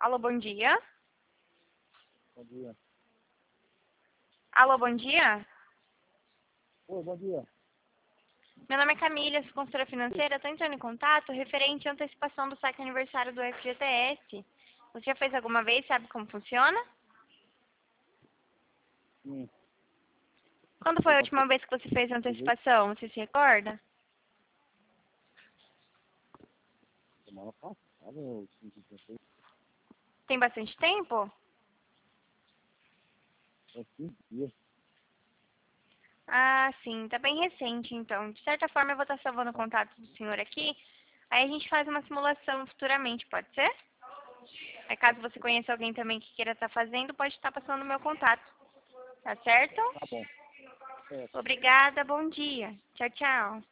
Alô, bom dia. Bom dia. Alô, bom dia. Oi, bom dia. Meu nome é Camila, sou consultora financeira. Estou entrando em contato referente à antecipação do saque aniversário do FGTS. Você já fez alguma vez? Sabe como funciona? Sim, Quando foi a última vez que você fez a antecipação? Você se recorda? semana passada eu pensei, Tem bastante tempo? é 5 dias. Ah, sim, tá bem recente, então. De certa forma, eu vou estar salvando o contato do senhor aqui. Aí a gente faz uma simulação futuramente, pode ser? Aí caso você conheça alguém também que queira estar fazendo, pode estar passando o meu contato. Tá certo? Tá bom. Certo. Obrigada, bom dia. Tchau, tchau.